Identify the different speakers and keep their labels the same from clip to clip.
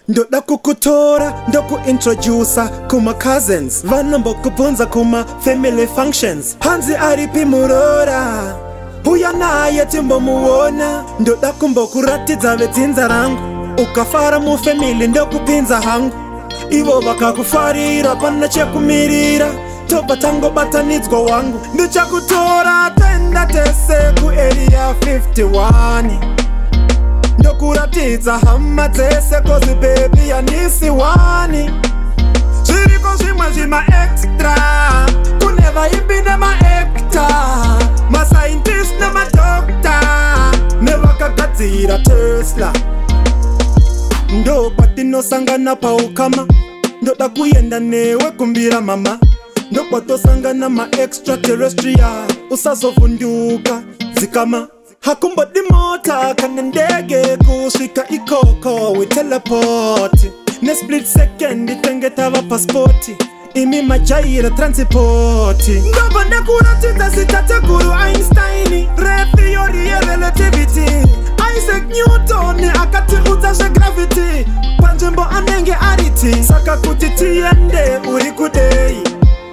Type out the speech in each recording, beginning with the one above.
Speaker 1: Ndoda kukutora, ndoku introducer kuma cousins vana mbokubonza kuma family functions. Hanzi aripi murora huya naye timbo muona. Ndoda kumbokuratidza vedzinza rangu ukafara mu family ndokupinza hangu. Ivo vakakufarira pana chekumirira toba tango batanidzwa wangu. Ndichakutora tenda tese ku area 51 ndokuratidza hama dzese kozi baby yanisi wani. Zviriko zvimwe zvima extra kune vaimbi nemaekta mascientist nemadokta nevakagadzira Tesla. Ndo patinosangana paukama ndoda kuyenda newe kumbira mama. Ndo patosangana ma-extraterrestrial usazovunduka zikama. Hakumbodi mota kana ndege kusvika ikoko we teleport. Ne split second itengetava passporti imi majaira transport. Ndova ndekuratidza zitateguru Einstein re theory ye relativity. Isaac Newton akatiudza zvegravity panzvimbo anenge ariti. Saka kuti tiende uri kudei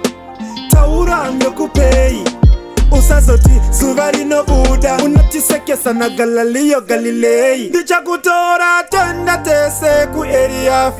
Speaker 1: taura ndokupei. Usazoti zuva rinobuda unotisekesa na Galileo Galilei. Ndichakutora tenda tese ku area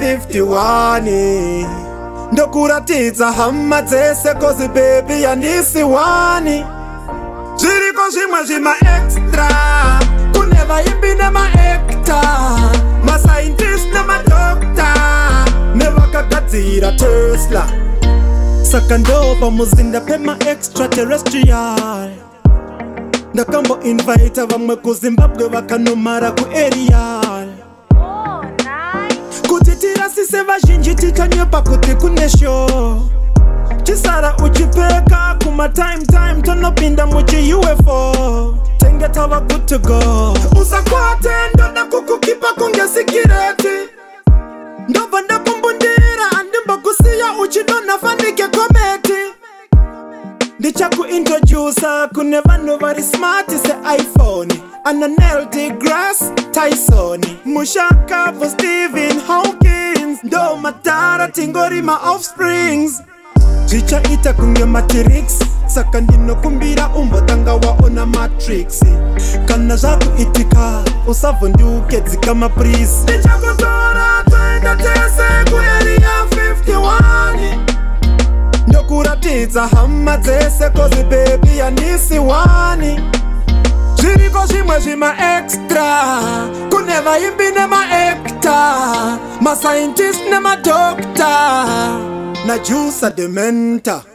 Speaker 1: 51 ndokuratidza hama dzese kozi baby yandisi wani. Zviriko zvimwe zvima extra kune vaimbi nemaekta mascientist nemadokta nevakagadzira Tesla. Saka ndopa muzinda pema extraterrestrial ndakambo invite vamwe ku Zimbabwe vakanomara ku aerial.
Speaker 2: Oh, nice.
Speaker 1: Kuti tirasise vazhinji tikanyepa kuti kune show. Chisara uchipeka kuma time tonopinda muchi UFO. Tengeta va good to go. Usakwate ndoda kukukipa kunge sikireti. Ndova ndakumbundira andimbo kusiya uchidona fanike kometi. Ndichaku introducer kune vanu vari smart se iPhone ana Neil deGrasse Tyson mushaka for Stephen Hawking. Ndo matara tingori ma offsprings zvichaita kunge matrix. Saka ndinokumbira umbotanga waona matrix. Kana zvakuitika usavhunduke dzika mapris. Ndichakutora tenda tese ku area 51 ndokuratidza hama dzese kozi baby yandisi wani. Zviriko zvimwe zvima extra kune vaimbi nemaekta mascientist nemadokta na Juice Dementa.